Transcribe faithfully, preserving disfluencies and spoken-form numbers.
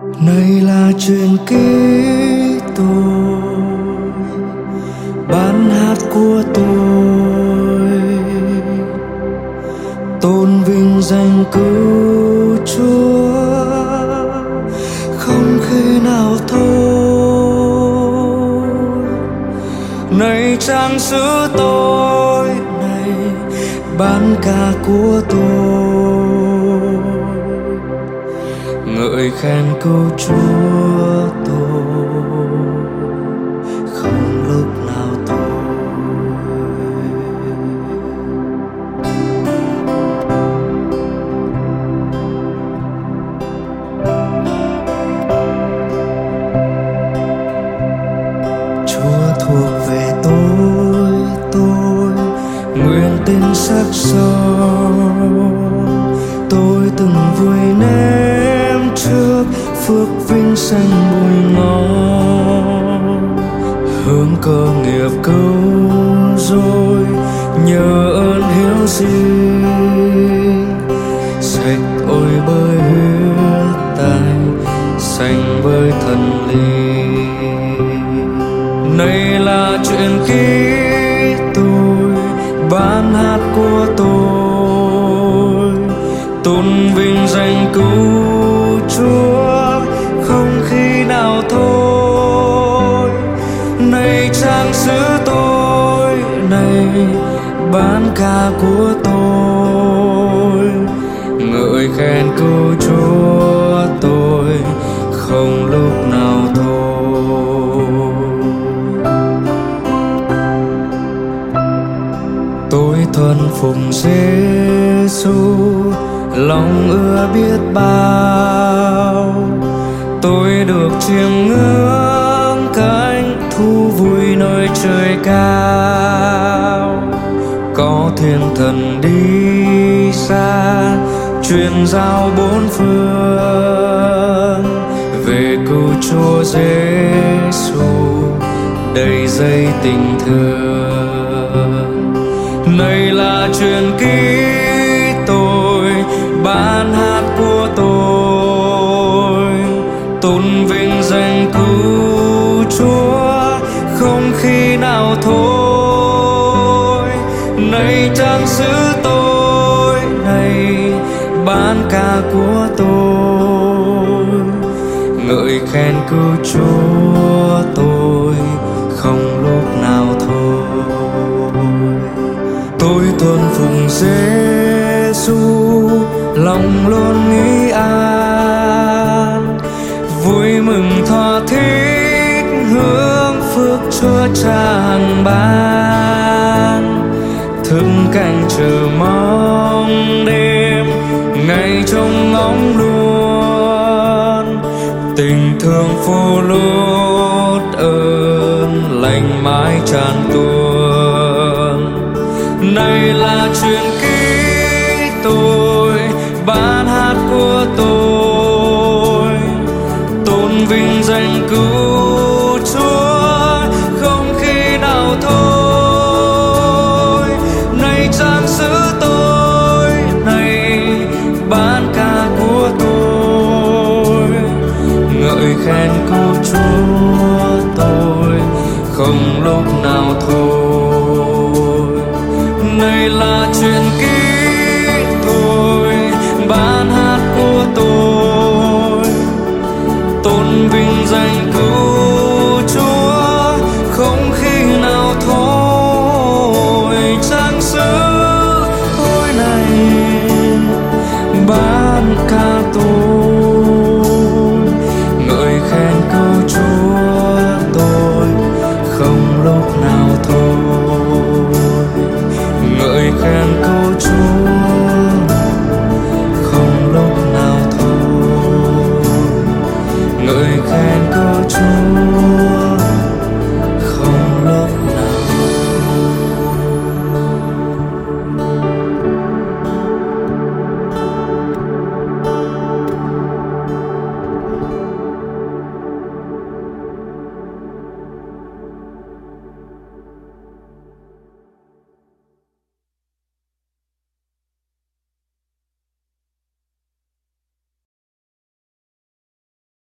Này là chuyện ký tôi, bản hát của tôi, tôn vinh danh cứu Chúa, không khi nào thôi. Này trang sử tôi, này bản ca của tôi, ngợi khen cứu Chúa tôi, không lúc nào thôi. Chúa thuộc về tôi, tôi nguyện tin sắc son. Tôi từng vui nếm trước phước vinh sanh bùi ngon, hương cơ nghiệp cứu rồi nhờ ơn hiếu sinh, sạch ôi bởi huyết tài, xanh bởi thần linh. Này là chuyện ký tôi, bản hát của tôi, tôn vinh danh cứu Chúa, không khi nào thôi. Này trang sử tôi, này bản ca của tôi, ngợi khen cứu Chúa tôi, không lúc nào thôi. Tôi thuần phục Giêsu, lòng ưa biết bao. Tôi được chiêm ngưỡng cánh thu vui nơi trời cao. Có thiên thần đi xa truyền giao bốn phương, về cứu Chúa Giêsu đầy dây tình thương. Này là chuyện ký tôi, bản hát của tôi, tôn vinh danh cứu Chúa, không khi nào thôi. Này trang sử tôi, này bản ca của tôi, ngợi khen cứu Chúa tôi, không lúc nào thôi. Tôi tuân phụng Giêsu, lòng luôn nghĩ an, vui mừng thỏa thích hướng phước Chúa Cha hằng ban. Thức canh chờ mong đêm, ngày trông ngóng luôn, tình thương phô lốt ơn lành mãi tràn tuôn. Này là chuyện ký tôi, bản hát của tôi, tôn vinh danh cứu